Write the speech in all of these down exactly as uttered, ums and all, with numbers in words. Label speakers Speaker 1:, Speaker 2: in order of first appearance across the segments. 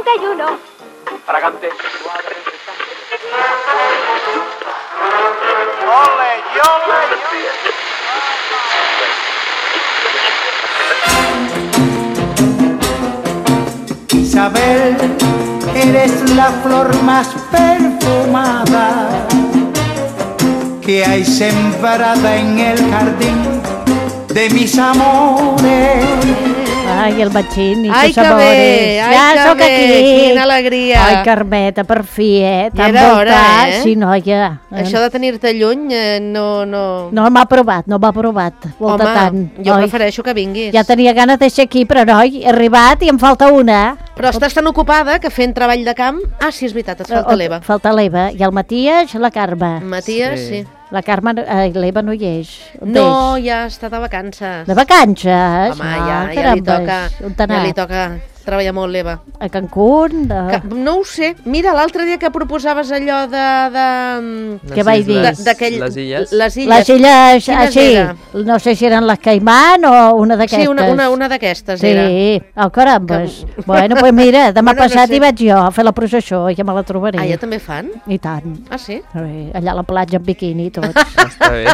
Speaker 1: cincuenta y uno.
Speaker 2: Fragante.
Speaker 3: ¡Ole, ole, ole! Isabel, eres la flor más perfumada que hay sembrada en el jardín de mis amores.
Speaker 4: Ai, el matxín i
Speaker 5: Ai,
Speaker 4: tus
Speaker 5: que
Speaker 4: amores.
Speaker 5: bé, ai,
Speaker 4: ja
Speaker 5: que
Speaker 4: sóc
Speaker 5: bé,
Speaker 4: aquí.
Speaker 5: quina alegria.
Speaker 4: Ai, Carmeta, per fi, eh?
Speaker 5: Ja era hora, eh?
Speaker 4: Sí, noia.
Speaker 5: Això de tenir-te lluny eh, no... No,
Speaker 4: No m'ha provat, no m'ha provat. Volta
Speaker 5: Home,
Speaker 4: tant.
Speaker 5: jo
Speaker 4: Oi?
Speaker 5: prefereixo que vinguis.
Speaker 4: Ja tenia ganes de ser aquí, però noi, he arribat i em falta una.
Speaker 5: Però estàs tan ocupada que fent treball de camp... Ah, sí, és veritat, et falta
Speaker 4: O-
Speaker 5: l'Eva.
Speaker 4: Falta l'Eva. I el Matías, la Carme.
Speaker 5: Matías, sí.
Speaker 2: Sí.
Speaker 4: La Carme, eh, l'Eva no hi és. On
Speaker 5: No,
Speaker 4: és?
Speaker 5: ja està de vacances.
Speaker 4: De vacances?
Speaker 5: Home, ja,
Speaker 4: Ah,
Speaker 5: ja li toca,
Speaker 4: carambes. On t'ha
Speaker 5: ja li
Speaker 4: anat?
Speaker 5: toca treballar molt l'Eva.
Speaker 4: A Cancún? De...
Speaker 5: Que, no ho sé. Mira, l'altre dia que proposaves allò de... de
Speaker 4: Què vaig dir?
Speaker 5: de- d'aquell-
Speaker 2: Les illes.
Speaker 5: Les illes.
Speaker 4: Les illes,
Speaker 5: Quines
Speaker 4: ah, sí,
Speaker 5: era?
Speaker 4: no sé si eren les Caimán o una d'aquestes.
Speaker 5: Sí, una, una, una d'aquestes
Speaker 4: Sí,
Speaker 5: era.
Speaker 4: oh, carambes.
Speaker 5: Que-
Speaker 4: Bueno, doncs pues mira, demà
Speaker 5: Bueno, no
Speaker 4: passat
Speaker 5: sé.
Speaker 4: hi vaig jo a fer la processó, ja me la trobaré.
Speaker 5: Ah, ja també fan?
Speaker 4: I tant.
Speaker 5: Ah, sí?
Speaker 4: Sí, allà a la platja en biquini i tot.
Speaker 2: Està bé.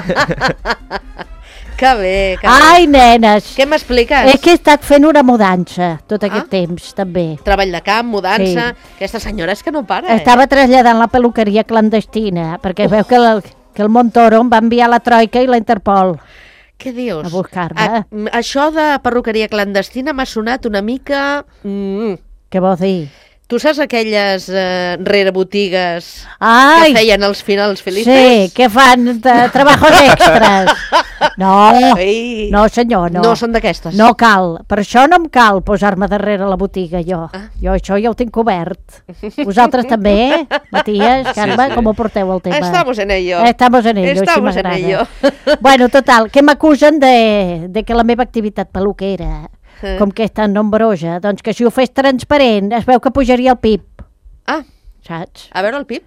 Speaker 5: Que bé, que bé.
Speaker 4: Ai, nenes!
Speaker 5: Què m'expliques?
Speaker 4: És que he estat fent una mudança tot aquest
Speaker 5: Ah.
Speaker 4: temps, també.
Speaker 5: Treball de camp, mudança...
Speaker 4: Sí.
Speaker 5: Aquesta senyora és que no para, eh?
Speaker 4: Estava traslladant la peluqueria clandestina, perquè veu que el, que el Montoro em va enviar la Troika i la Interpol.
Speaker 5: Què dius?
Speaker 4: A buscar-me.
Speaker 5: Ah, m- això de perruqueria clandestina m'ha sonat una mica... Mm.
Speaker 4: Què vols dir?
Speaker 5: Tu saps aquelles eh, rerebotigues
Speaker 4: Ai!
Speaker 5: que feien els finals feliços?
Speaker 4: Sí, que fan de, trabajos extras. No,
Speaker 5: Ai.
Speaker 4: no senyor, no.
Speaker 5: No són d'aquestes.
Speaker 4: No cal, per això no em cal posar-me darrere la botiga, jo.
Speaker 5: Ah.
Speaker 4: Jo això ja ho tinc cobert. Vosaltres també, Matías, Carme,
Speaker 2: sí.
Speaker 4: com ho porteu el tema?
Speaker 5: Estamos en ello.
Speaker 4: Estamos en ello,
Speaker 5: Estamos
Speaker 4: així
Speaker 5: en
Speaker 4: m'agrada.
Speaker 5: ello.
Speaker 4: Bueno, total, que m'acusen de, de que la meva activitat peluquera,
Speaker 5: Eh.
Speaker 4: com que és tan nombrosa, doncs que si ho fes transparent es veu que pujaria el P I B,
Speaker 5: Ah,
Speaker 4: saps?
Speaker 5: a veure el Pip.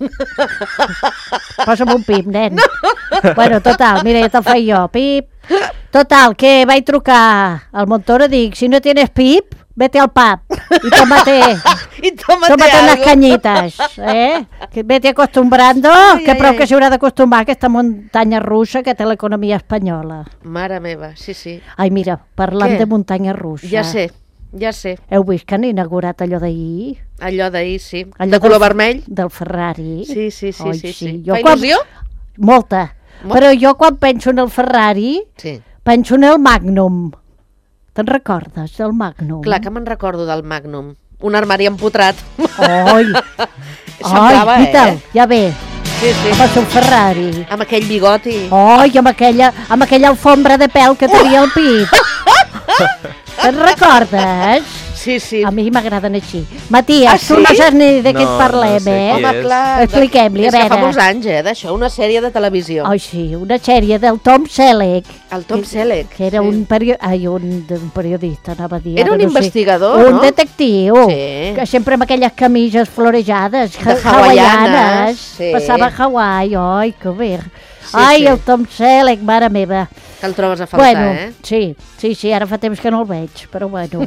Speaker 4: Posa'm un pip, nen. No. Bueno, total, mira, ja te'l faig jo. Pip. Total, que vaig trucar al Montoro, dic, si no tienes pip, vete al pub y tómate,
Speaker 5: I tómate,
Speaker 4: tómate unas
Speaker 5: algo.
Speaker 4: cañitas, eh? Que vete acostumbrando,
Speaker 5: Ai,
Speaker 4: que
Speaker 5: ai,
Speaker 4: prou
Speaker 5: ai.
Speaker 4: que s'haurà d'acostumar a aquesta muntanya russa que té l'economia espanyola.
Speaker 5: Mare meva, sí, sí.
Speaker 4: Ai, mira, parlant
Speaker 5: Què?
Speaker 4: de muntanya russa.
Speaker 5: Ja sé, ja sé.
Speaker 4: Heu vist que han inaugurat allò d'ahir?
Speaker 5: Allò d'ahir, sí.
Speaker 4: Allò
Speaker 5: de color
Speaker 4: del-
Speaker 5: vermell?
Speaker 4: Del Ferrari.
Speaker 5: Sí, sí, sí,
Speaker 4: Ai,
Speaker 5: sí, sí.
Speaker 4: Jo
Speaker 5: Fa
Speaker 4: quan-
Speaker 5: il·lusió?
Speaker 4: Molta.
Speaker 5: Molt.
Speaker 4: Però jo quan penso en el Ferrari,
Speaker 5: Sí.
Speaker 4: penso en el Magnum. Te'n recordes del Magnum?
Speaker 5: Clar que me'n recordo del Magnum. Un armari empotrat.
Speaker 4: Ai,
Speaker 5: Semblava,
Speaker 4: ai, Vital,
Speaker 5: eh?
Speaker 4: ja ve,
Speaker 5: Sí, sí.
Speaker 4: amb el seu Ferrari.
Speaker 5: Amb aquell bigoti.
Speaker 4: Ai, amb aquella, amb aquella alfombra de pèl que tenia el pit. Te'n recordes?
Speaker 5: Sí, sí.
Speaker 4: A mi m'agraden així. Matías,
Speaker 5: Ah,
Speaker 4: tu
Speaker 5: sí?
Speaker 4: no saps ni de què
Speaker 2: No,
Speaker 4: et parlem,
Speaker 2: no sé
Speaker 4: eh?
Speaker 2: qui
Speaker 5: Home,
Speaker 2: és.
Speaker 5: clar.
Speaker 4: Expliquem-li, a
Speaker 5: És que fa
Speaker 4: veure.
Speaker 5: molts anys, eh, d'això, una sèrie de televisió.
Speaker 4: Ai, sí, una sèrie del Tom Selleck.
Speaker 5: El Tom
Speaker 4: que-
Speaker 5: Selleck.
Speaker 4: Que era
Speaker 5: sí.
Speaker 4: un, perio... Ai, un, un periodista, anava a dir.
Speaker 5: Era
Speaker 4: ara
Speaker 5: un
Speaker 4: no sé.
Speaker 5: investigador,
Speaker 4: Un
Speaker 5: no?
Speaker 4: detectiu.
Speaker 5: Sí.
Speaker 4: Que sempre amb aquelles camises florejades,
Speaker 5: De
Speaker 4: ha-
Speaker 5: hawaianes, sí.
Speaker 4: Passava a Hawaii, ai, que bé.
Speaker 5: Sí,
Speaker 4: ai,
Speaker 5: sí.
Speaker 4: el Tom Selleck, mare meva.
Speaker 5: Que el trobes a faltar,
Speaker 4: bueno,
Speaker 5: eh?
Speaker 4: sí, sí, sí, ara fa temps que no el veig, però bueno.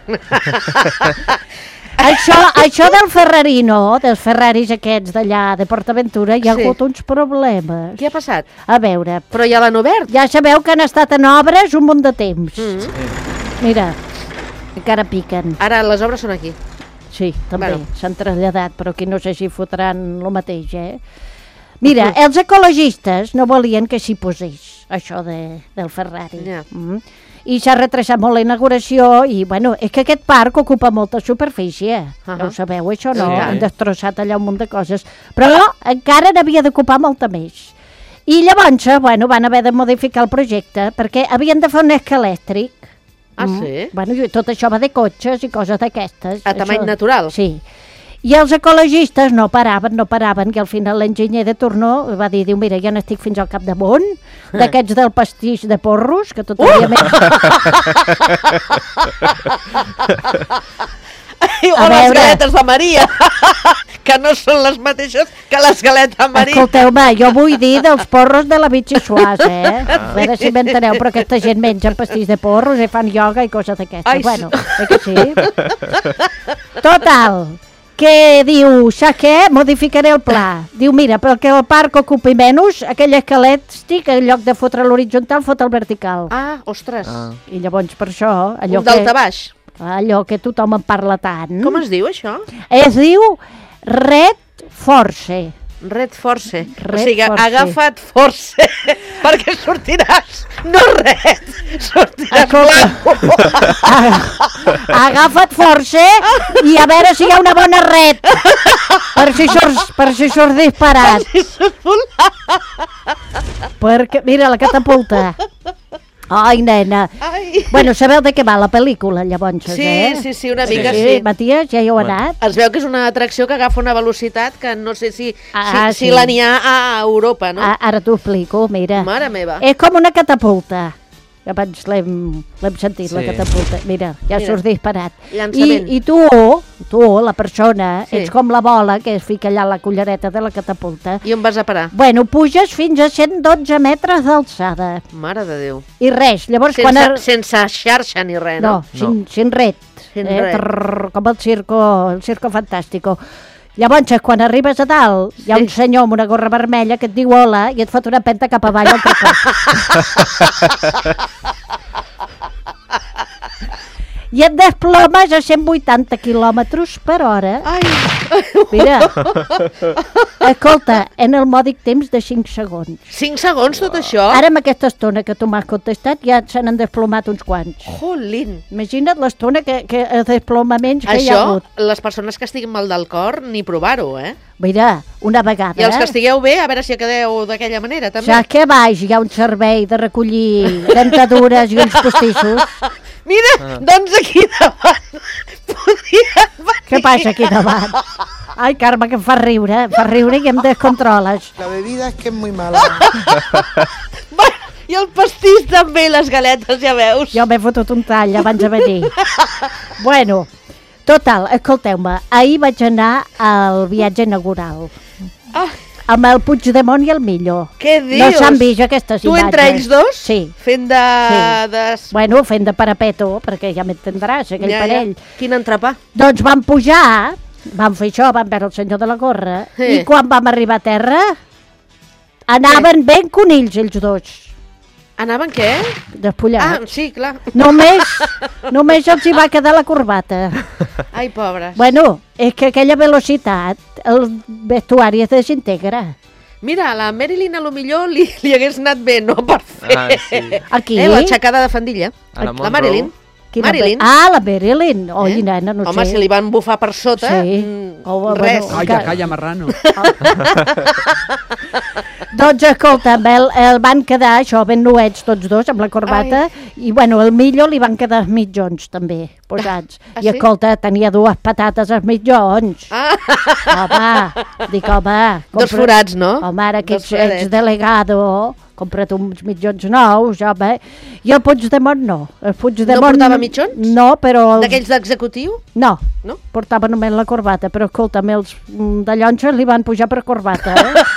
Speaker 4: això, això del Ferrarino, dels Ferraris aquests d'allà de PortAventura, hi ha
Speaker 5: Sí.
Speaker 4: hagut uns problemes.
Speaker 5: Què ha passat?
Speaker 4: A veure,
Speaker 5: Però ja l'han obert.
Speaker 4: ja sabeu que han estat en obres un munt de temps.
Speaker 5: Mm.
Speaker 4: Mira, encara piquen.
Speaker 5: Ara les obres són aquí.
Speaker 4: Sí, també,
Speaker 5: Bueno.
Speaker 4: s'han traslladat, però aquí no sé si fotran el mateix, eh? Mira, els ecologistes no volien que s'hi posés això de, del Ferrari.
Speaker 5: Ja.
Speaker 4: Mm. I s'ha retrasat molt la inauguració i, bueno, és que aquest parc ocupa molta superfície.
Speaker 5: Uh-huh.
Speaker 4: No ho sabeu, això no?
Speaker 2: Sí.
Speaker 4: Han destrossat allà un munt de coses. Però no, encara n'havia d'ocupar molta més. I llavors, bueno, van haver de modificar el projecte perquè havien de fer un esca elèctric.
Speaker 5: Ah, sí?
Speaker 4: Bueno, i tot això va de cotxes i coses d'aquestes.
Speaker 5: A tamany
Speaker 4: Això-
Speaker 5: natural?
Speaker 4: Sí. I els ecologistes no paraven, no paraven, i al final l'enginyer de turno va dir, diu, mira, ja n'estic fins al capdamunt, d'aquests del pastís de porros, que todavía
Speaker 5: Uh!
Speaker 4: me...
Speaker 5: O
Speaker 4: A
Speaker 5: les
Speaker 4: veure.
Speaker 5: galetes de Maria, que no són les mateixes que les galetes Marí.
Speaker 4: Escolteu-me, jo vull dir dels porros de la Vichy Suàs, eh? A veure si m'enteneu, però aquesta gent menja pastís de porros i fan ioga i coses d'aquestes.
Speaker 5: Ai,
Speaker 4: Bueno, eh que sí? Total, que diu, saps què? Modificaré el pla. Diu, mira, perquè el parc ocupi menys, aquell esquelèstic, en lloc de fotre l'horitzontal, fot el vertical.
Speaker 5: Ah, ostres.
Speaker 2: Ah.
Speaker 4: I llavors, per això, allò
Speaker 5: Un dalta
Speaker 4: que,
Speaker 5: baix.
Speaker 4: allò que tothom en parla tant,
Speaker 5: Com es diu, això?
Speaker 4: es diu Red Force.
Speaker 5: Red Force.
Speaker 4: Red
Speaker 5: o sigui,
Speaker 4: Force.
Speaker 5: agafa't Force, perquè sortiràs, no red, sortiràs
Speaker 4: Escolta.
Speaker 5: blanc.
Speaker 4: Agafa't força i a veure si hi ha una bona red. Per si surts, per si surts disparat. Perquè, mira, la catapulta. Ai, nena.
Speaker 5: Ai.
Speaker 4: Bueno, sabeu de què va la pel·lícula, llavors,
Speaker 5: Sí,
Speaker 4: eh?
Speaker 5: sí, sí, una
Speaker 4: Sí,
Speaker 5: mica
Speaker 4: sí.
Speaker 5: sí.
Speaker 4: Matías, ja hi heu anat?
Speaker 5: Es veu que és una atracció que agafa una velocitat que no sé si,
Speaker 4: Ah,
Speaker 5: si, si
Speaker 4: sí.
Speaker 5: la n'hi ha a Europa, no?
Speaker 4: A- Ara t'ho explico, mira.
Speaker 5: Mare meva.
Speaker 4: És com una catapulta. Abans l'hem l'hem sentit, la
Speaker 2: Sí.
Speaker 4: catapulta. Mira, ja
Speaker 5: Mira.
Speaker 4: surts disparat.
Speaker 5: Llançament.
Speaker 4: I, I tu, tu, la persona,
Speaker 5: Sí.
Speaker 4: ets com la bola que es fica allà a la cullereta de la catapulta.
Speaker 5: I on vas a parar?
Speaker 4: Bueno, puges fins a cent dotze metres d'alçada.
Speaker 5: Mare de Déu.
Speaker 4: I res, llavors
Speaker 5: Sense,
Speaker 4: quan... ar-
Speaker 5: sense xarxa ni res,
Speaker 4: No,
Speaker 5: no?
Speaker 4: sin, sin ret.
Speaker 5: Sin
Speaker 4: eh?
Speaker 5: ret.
Speaker 4: Trrr, com el circo, el circo fantàstico. Llavors, quan arribes a dalt, hi ha
Speaker 5: Sí.
Speaker 4: un senyor amb una gorra vermella que et diu hola i et fot una penta cap avall altre cop. I et desplomes a cent vuitanta quilòmetres per hora.
Speaker 5: Ai,
Speaker 4: Mira, escolta, en el mòdic temps de cinc segons.
Speaker 5: cinc segons tot això?
Speaker 4: Ara amb aquesta estona que tu m'has contestat ja se n'han desplomat uns quants.
Speaker 5: Jolín.
Speaker 4: Imagina't l'estona que, que els desplomaments que hi ha
Speaker 5: Això,
Speaker 4: hagut.
Speaker 5: les persones que estiguin mal del cor, ni provar-ho, eh?
Speaker 4: Mira, una vegada...
Speaker 5: I els que estigueu bé, a veure si quedeu d'aquella manera, també.
Speaker 4: Saps que a baix hi ha un servei de recollir dentadures i uns postissos?
Speaker 5: Mira,
Speaker 2: Ah.
Speaker 5: doncs aquí davant podien venir.
Speaker 4: Què passa aquí davant? Ai, Carme, que em fa riure, em fa riure i em descontroles.
Speaker 3: La bebida es que es muy mala.
Speaker 5: Bueno, i el pastís també, i les galetes, ja veus.
Speaker 4: Jo m'he fotut un tall abans de venir. Bueno, total, escolteu-me, ahir vaig anar al viatge inaugural
Speaker 5: Ah,
Speaker 4: amb el Puigdemont i el Millo.
Speaker 5: què dius?
Speaker 4: No s'han vist aquestes
Speaker 5: Tu
Speaker 4: imatges.
Speaker 5: entre ells dos?
Speaker 4: Sí.
Speaker 5: Fent de...
Speaker 4: Sí.
Speaker 5: de...
Speaker 4: Bueno, fent de parapeto, perquè ja m'entendràs, aquell
Speaker 5: Ja, ja.
Speaker 4: parell.
Speaker 5: Quin entrepà.
Speaker 4: Doncs vam pujar, vam fer això, vam veure el senyor de la gorra,
Speaker 5: Sí.
Speaker 4: i quan vam arribar a terra, anaven ben conills ells dos,
Speaker 5: Anaven què? Ah,
Speaker 4: despullats.
Speaker 5: sí, clar.
Speaker 4: Només, només els hi va quedar la corbata.
Speaker 5: Ai, pobres.
Speaker 4: Bueno, és que aquella velocitat, el vestuari es desintegra.
Speaker 5: Mira, a la Marilyn a lo millor li, li hagués anat bé, no per fer...
Speaker 2: Ah, sí.
Speaker 4: Aquí?
Speaker 5: Eh, l'aixecada de fandilla.
Speaker 2: A la
Speaker 5: La
Speaker 2: Monroe.
Speaker 5: Marilyn.
Speaker 4: Quina
Speaker 5: Marilyn.
Speaker 4: be- Ah, la Marilyn. Oi,
Speaker 5: Eh?
Speaker 4: nena, no
Speaker 5: Home,
Speaker 4: sé.
Speaker 5: si li van bufar per sota,
Speaker 4: Sí.
Speaker 5: mm,
Speaker 4: Oh,
Speaker 5: res.
Speaker 4: bueno,
Speaker 1: Calla, calla, marrano.
Speaker 4: Doncs escolta, el, el van quedar això ben nuets tots dos amb la corbata i bueno, el Millo li van quedar els mitjons també posats.
Speaker 5: Ah,
Speaker 4: I
Speaker 5: sí?
Speaker 4: escolta, tenia dues patates als mitjons.
Speaker 5: Ah,
Speaker 4: Home, dic, home...
Speaker 5: dos forats, no?
Speaker 4: Home, ara que
Speaker 5: Dos
Speaker 4: ets,
Speaker 5: foradets.
Speaker 4: ets delegado, compra't uns mitjons nous, home. I el Puigdemont no. El Puigdemont,
Speaker 5: No portava mitjons?
Speaker 4: No, però... els-
Speaker 5: D'aquells d'executiu?
Speaker 4: No,
Speaker 5: No?
Speaker 4: portava només la corbata, però escolta'm, els mm, de llonxes li van pujar per corbata,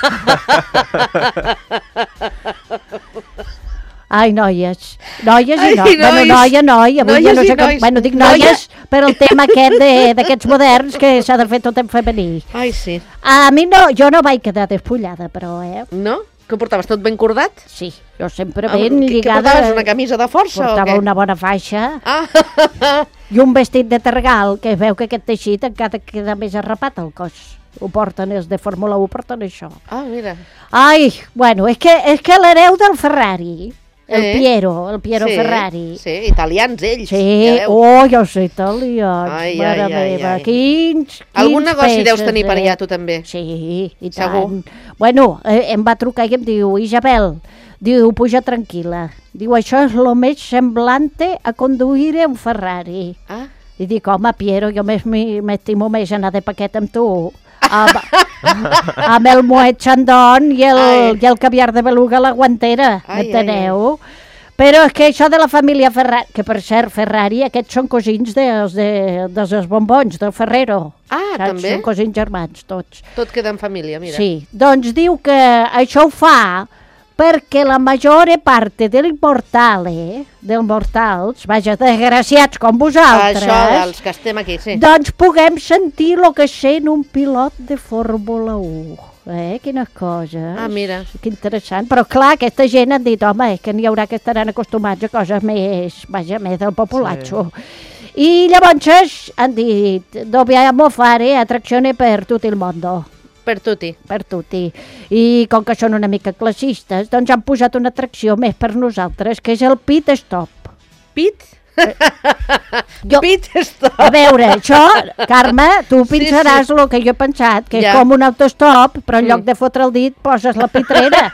Speaker 4: eh? Ai, noies. Noies i
Speaker 5: Ai,
Speaker 4: noies. Bueno,
Speaker 5: nois.
Speaker 4: noia, noia. Avui ja
Speaker 5: Noies
Speaker 4: no
Speaker 5: i
Speaker 4: sé com...
Speaker 5: nois.
Speaker 4: Bueno, dic
Speaker 5: Noia.
Speaker 4: noies per el tema aquest de- d'aquests moderns que s'ha de fer tot en femení.
Speaker 5: Ai, sí.
Speaker 4: A mi no, jo no vaig quedar despullada, però, eh?
Speaker 5: No? Que portaves tot ben cordat?
Speaker 4: Sí, jo sempre
Speaker 5: Ah,
Speaker 4: ben
Speaker 5: què- Què
Speaker 4: lligada.
Speaker 5: portaves, una camisa de força
Speaker 4: Portava
Speaker 5: o què?
Speaker 4: una bona faixa
Speaker 5: Ah,
Speaker 4: i un vestit de tergal, que es veu que aquest teixit encara queda més arrapat al cos. Ho porten, els de Fórmula u porten això.
Speaker 5: ah, mira.
Speaker 4: Ai, bueno, és que, és que l'hereu del Ferrari, el
Speaker 5: Eh?
Speaker 4: Piero, el Piero
Speaker 5: sí,
Speaker 4: Ferrari.
Speaker 5: Sí, italians ells.
Speaker 4: Sí,
Speaker 5: ja veus.
Speaker 4: oh, jo sé italians,
Speaker 5: Ai,
Speaker 4: mare
Speaker 5: ai, ai,
Speaker 4: meva,
Speaker 5: ai.
Speaker 4: quins,
Speaker 5: Algun
Speaker 4: quins
Speaker 5: negoci deus
Speaker 4: peixes,
Speaker 5: tenir per
Speaker 4: eh?
Speaker 5: allà, tu també.
Speaker 4: Sí, i
Speaker 5: Segur.
Speaker 4: tant. Bueno, eh, em va trucar i em diu, Isabel, diu, puja tranquil·la. Diu, això és lo més semblante a conduir un Ferrari.
Speaker 5: Ah,
Speaker 4: I dic, home, Piero, jo més mi- m'estimo més anar de paquet amb tu. Amb, amb el Moet Chandon i el,
Speaker 5: Ai.
Speaker 4: i el caviar de beluga a la guantera,
Speaker 5: Ai,
Speaker 4: m'enteneu? Però és que això de la família Ferrari, que per cert, Ferrari, aquests són cosins dels, de, dels bombons, del Ferrero.
Speaker 5: Ah,
Speaker 4: Saps?
Speaker 5: també?
Speaker 4: Són cosins germans, tots.
Speaker 5: Tot queda en família, mira.
Speaker 4: Sí, doncs diu que això ho fa perquè la major part dels mortals, dels mortals, vaja, desgraciats com vosaltres,
Speaker 5: Això dels que estem aquí, sí.
Speaker 4: doncs puguem sentir el que sent un pilot de Fórmula u. Eh, quines coses.
Speaker 5: Ah, mira.
Speaker 4: Que interessant. Però clar, aquesta gent han dit, home, és que n'hi haurà que estaran acostumats a coses més, vaja, més del populatxo. Sí. I llavors han dit, dobbiamo fare attrazione per tutto il mondo.
Speaker 5: Per tutti.
Speaker 4: Per tutti. I com que són una mica classistes, doncs han posat una atracció més per nosaltres, que és el pit stop.
Speaker 5: Pit?
Speaker 4: Jo,
Speaker 5: Pit stop.
Speaker 4: a veure, això, Carme, tu
Speaker 5: Sí,
Speaker 4: pensaràs
Speaker 5: sí.
Speaker 4: el que jo he pensat, que
Speaker 5: Ja.
Speaker 4: és com un autostop, però en lloc
Speaker 5: Mm.
Speaker 4: de fotre el dit poses la pitrera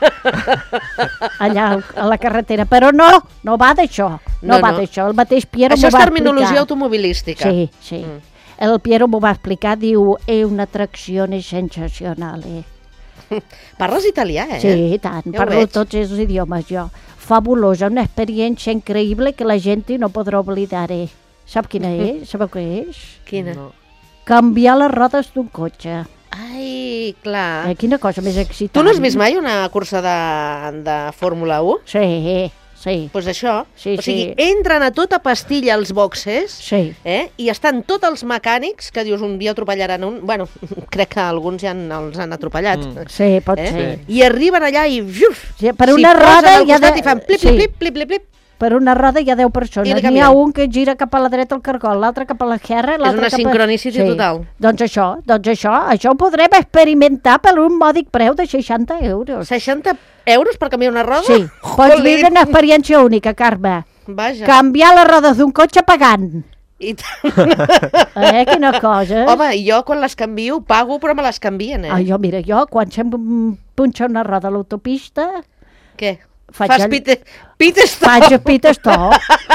Speaker 4: allà al- a la carretera. Però no, no va d'això, no,
Speaker 5: No,
Speaker 4: va
Speaker 5: no.
Speaker 4: d'això. El mateix Piero
Speaker 5: Això
Speaker 4: m'ho
Speaker 5: és
Speaker 4: va
Speaker 5: terminologia
Speaker 4: explicar.
Speaker 5: automobilística.
Speaker 4: Sí, sí.
Speaker 5: Mm.
Speaker 4: El Piero m'ho va explicar, diu, és una atracció sensacional.
Speaker 5: Parles italià, eh?
Speaker 4: Sí, i tant,
Speaker 5: Ja ho
Speaker 4: parlo
Speaker 5: veig.
Speaker 4: tots els idiomes jo. Fabulosa, una experiència increïble que la gent no podrà oblidar. Eh? Sap quina és? Sabeu què és?
Speaker 5: Quina?
Speaker 2: No.
Speaker 4: Canviar les rodes d'un cotxe.
Speaker 5: Ai, clar.
Speaker 4: Eh, quina cosa més excitant.
Speaker 5: Tu no has vist mai una cursa de, de Fórmula u?
Speaker 4: Sí, sí,
Speaker 5: Doncs pues això.
Speaker 4: Sí,
Speaker 5: o sigui,
Speaker 4: sí.
Speaker 5: entren a tota pastilla als boxes
Speaker 4: sí.
Speaker 5: eh? i estan tots els mecànics que dius un dia atropellaran un... Bueno, crec que alguns ja han, els han atropellat.
Speaker 2: Mm.
Speaker 4: Sí, pot
Speaker 5: Eh?
Speaker 4: ser.
Speaker 5: I arriben allà i... Uf,
Speaker 4: Sí, per
Speaker 5: s'hi
Speaker 4: una
Speaker 5: posen
Speaker 4: roda
Speaker 5: al
Speaker 4: hi ha
Speaker 5: costat
Speaker 4: de-
Speaker 5: i fan plip,
Speaker 4: sí.
Speaker 5: plip, plip, plip, plip, plip.
Speaker 4: Per una roda hi ha deu
Speaker 5: I
Speaker 4: persones.
Speaker 5: de
Speaker 4: N'hi
Speaker 5: canviar.
Speaker 4: ha un que gira cap a la dreta el cargol, l'altre cap a l'esquerra, l'altre
Speaker 5: una
Speaker 4: cap a...
Speaker 5: sincronicity total.
Speaker 4: Doncs això, doncs això, això ho podrem experimentar per un mòdic preu de seixanta euros.
Speaker 5: seixanta euros per canviar una roda?
Speaker 4: Sí, pots
Speaker 5: Jolín.
Speaker 4: viure una experiència única, Carme.
Speaker 5: Vaja.
Speaker 4: Canviar les rodes d'un cotxe pagant.
Speaker 5: I tant.
Speaker 4: Eh, quina cosa.
Speaker 5: Home, i jo quan les canvio pago, però me les canvien, eh?
Speaker 4: Ah, jo, mira, jo, quan se'm punxa una roda a l'autopista,
Speaker 5: Què?
Speaker 4: Faig
Speaker 5: Fas
Speaker 4: el-
Speaker 5: pit, pit stop,
Speaker 4: faig el pit stop.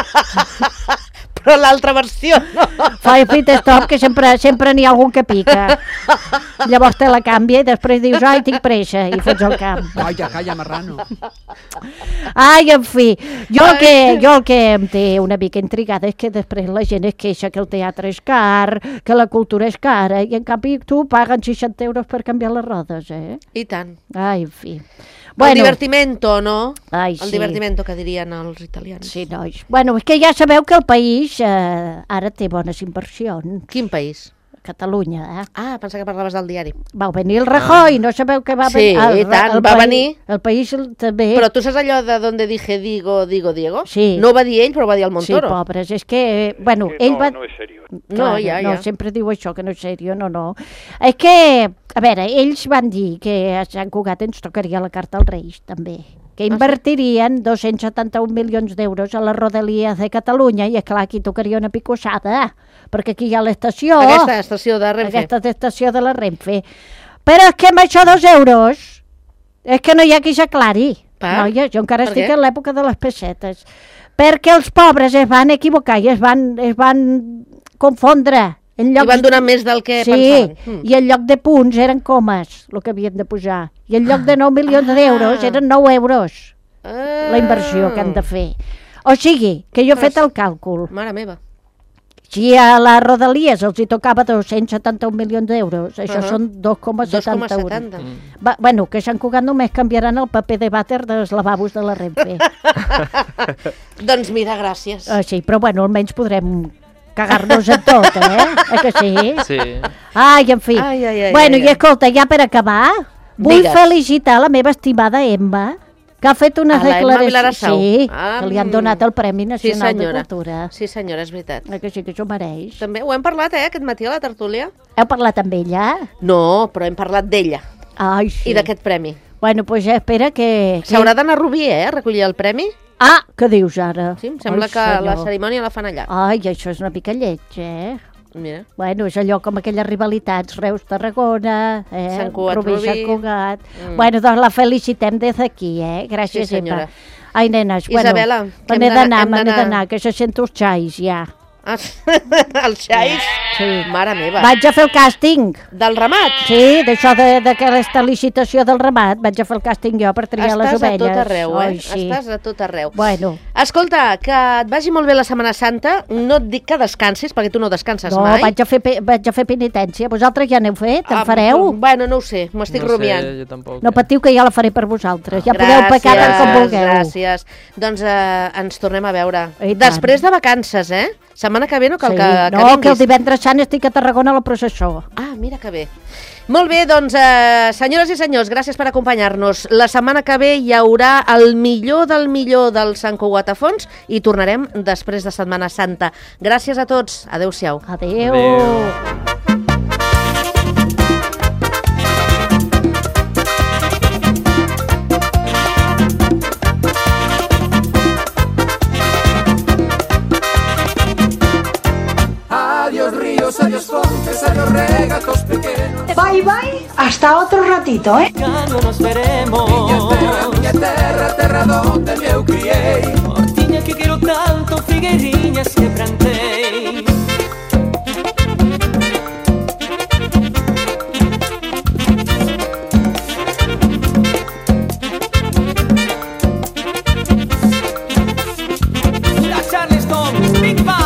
Speaker 5: però l'altra versió no.
Speaker 4: Faig pit stop, que sempre sempre n'hi ha algun que pica. Llavors te la canvia i després dius, ai, tinc pressa, i fots el camp.
Speaker 1: Calla, calla, marrano.
Speaker 4: Ai, en fi, jo el,
Speaker 5: Ai.
Speaker 4: que, jo el que em té una mica intrigada és que després la gent es queixa que el teatre és car, que la cultura és cara, i en canvi tu paguen seixanta euros per canviar les rodes, eh?
Speaker 5: I tant.
Speaker 4: Ai, en fi.
Speaker 5: El divertimento, no?
Speaker 4: Ai,
Speaker 5: El
Speaker 4: sí.
Speaker 5: divertimento que dirien els italians.
Speaker 4: Sí, nois. Bueno, és que ja sabeu que el país eh, ara té bones inversions.
Speaker 5: Quin país?
Speaker 4: Catalunya, eh?
Speaker 5: Ah, pensa que parlaves del diari.
Speaker 4: Va venir el Rajoy, no sabeu que va
Speaker 5: Sí,
Speaker 4: venir...
Speaker 5: i tant, va
Speaker 4: país-
Speaker 5: venir.
Speaker 4: El país també...
Speaker 5: Però tu saps allò de donde dije digo, digo Diego?
Speaker 4: Sí.
Speaker 5: No ho va dir ell, però ho va dir el
Speaker 4: Sí,
Speaker 5: Montoro.
Speaker 4: pobres, és que, eh, bueno,
Speaker 6: Que
Speaker 4: ell
Speaker 6: no,
Speaker 4: va...
Speaker 6: no és seriós.
Speaker 5: No, ja,
Speaker 4: no,
Speaker 5: ja.
Speaker 4: sempre diu això, que no és seriós, no, no. És que, a veure, ells van dir que a Sant Cugat ens tocaria la carta als Reis, també, que invertirien dos-cents setanta-un milions d'euros a les rodalies de Catalunya, i, és clar, aquí tocaria una picossada, perquè aquí hi ha l'estació,
Speaker 5: Aquesta estació de Renfe.
Speaker 4: aquesta estació de la Renfe. Però és que amb això dos euros, és que no hi ha qui s'aclari.
Speaker 5: Per?
Speaker 4: Noia, jo encara
Speaker 5: Per
Speaker 4: estic
Speaker 5: què?
Speaker 4: en l'època de les pessetes. Perquè els pobres es van equivocar i es van, es van confondre. En
Speaker 5: I
Speaker 4: lloc
Speaker 5: van donar més del que
Speaker 4: sí,
Speaker 5: pensaven. Mm.
Speaker 4: i en lloc de punts eren comes, el que havien de posar. I en lloc de nou milions
Speaker 5: Ah.
Speaker 4: d'euros eren nou euros
Speaker 5: Ah.
Speaker 4: la inversió que han de fer. O sigui, que jo he fet el càlcul.
Speaker 5: Mare meva.
Speaker 4: Si a les rodalies els hi tocava dos-cents setanta-un milions d'euros, això
Speaker 5: Ahà.
Speaker 4: són dos coma
Speaker 5: dos coma
Speaker 4: setanta euros.
Speaker 5: setanta.
Speaker 4: Va, bueno, que Sant Cugat només canviaran el paper de vàter dels lavabos de la Renfe.
Speaker 5: Doncs mira, gràcies.
Speaker 4: Ah, sí, però bueno, almenys podrem cagar-nos en tot, eh? Eh que sí?
Speaker 2: Sí.
Speaker 4: Ai, en fi.
Speaker 5: Ai, ai, ai,
Speaker 4: bueno,
Speaker 5: ai,
Speaker 4: i
Speaker 5: ai.
Speaker 4: escolta, ja per acabar, vull
Speaker 5: Digues.
Speaker 4: felicitar la meva estimada Emma, que ha fet una
Speaker 5: A la Emma
Speaker 4: declaració...
Speaker 5: Vilarasau.
Speaker 4: Sí,
Speaker 5: Ah,
Speaker 4: que li han donat el Premi
Speaker 5: Sí,
Speaker 4: Nacional de
Speaker 5: senyora.
Speaker 4: Cultura.
Speaker 5: Sí, senyora, és veritat.
Speaker 4: Eh que sí, que s'ho mereix.
Speaker 5: També ho hem parlat, eh, aquest matí a la tertúlia?
Speaker 4: Heu parlat amb ella?
Speaker 5: No, però hem parlat d'ella
Speaker 4: Ai, sí.
Speaker 5: i d'aquest premi.
Speaker 4: Bueno, doncs ja espera que... que...
Speaker 5: S'haurà d'anar a Rubí, eh, a recollir el premi?
Speaker 4: Ah, què dius ara?
Speaker 5: Sí, em sembla
Speaker 4: Ai,
Speaker 5: que la
Speaker 4: senyor.
Speaker 5: cerimònia la fan allà.
Speaker 4: Ai, això és una mica lleig, eh?
Speaker 5: Mira.
Speaker 4: Bueno, és allò com aquelles rivalitats, Reus-Tarragona, eh?
Speaker 5: Sant Cugat,
Speaker 4: Rubí,
Speaker 5: Rubí.
Speaker 4: Sant Cugat.
Speaker 5: Mm.
Speaker 4: Bueno, doncs la felicitem des d'aquí, eh? Gràcies,
Speaker 5: Sí, senyora.
Speaker 4: Emma. Ai, nenes,
Speaker 5: Isabela,
Speaker 4: bueno,
Speaker 5: que
Speaker 4: me
Speaker 5: hem
Speaker 4: n'he
Speaker 5: d'anar-
Speaker 4: d'anar,
Speaker 5: hem
Speaker 4: me n'he
Speaker 5: d'anar.
Speaker 4: d'anar, que se sent els xais ja.
Speaker 5: Els xais?
Speaker 4: Sí.
Speaker 5: Mare meva.
Speaker 4: Vaig a fer el càsting.
Speaker 5: Del ramat?
Speaker 4: Sí, d'això de, d'aquesta licitació del ramat. Vaig a fer el càsting jo per triar les ovelles.
Speaker 5: Estàs a tot arreu, eh?
Speaker 4: Oi, sí.
Speaker 5: Estàs a tot arreu.
Speaker 4: Bueno.
Speaker 5: Escolta, que et vagi molt bé la Setmana Santa. No et dic que descansis, perquè tu no descanses
Speaker 4: no,
Speaker 5: mai.
Speaker 4: No, vaig, a fer, vaig a fer penitència. Vosaltres ja n'heu fet? En
Speaker 5: ah,
Speaker 4: fareu?
Speaker 5: Bueno, no ho sé, m'ho estic
Speaker 2: no
Speaker 5: rumiant.
Speaker 2: Sé, jo tampoc.
Speaker 4: No patiu, que ja la faré per vosaltres. Ja
Speaker 5: gràcies,
Speaker 4: podeu pecar tant com vulgueu.
Speaker 5: Gràcies. Doncs eh, ens tornem a veure.
Speaker 4: I
Speaker 5: Després tant. de vacances, eh? Setmana que ve no cal
Speaker 4: sí.
Speaker 5: que, que
Speaker 4: no,
Speaker 5: vinguis.
Speaker 4: que el divendres sant estic a Tarragona a la processó.
Speaker 5: Ah, mira que bé. Molt bé, doncs, eh, senyores i senyors, gràcies per acompanyar-nos. La setmana que ve hi haurà el millor del millor del Sant Cugat a fons i tornarem després de Setmana Santa. Gràcies a tots. Adéu-siau.
Speaker 4: Adéu.
Speaker 2: Adéu.
Speaker 1: Adiós ríos, adiós fontes, adiós regatos pequeños.
Speaker 6: Bye bye, hasta otro ratito, ¿eh?
Speaker 7: Ya no nos veremos.
Speaker 1: Miña terra, miña terra, terra donde me eu criei.
Speaker 7: Tiña que quiero tanto, figueirinhas que plantei. La Charleston, Big Bang.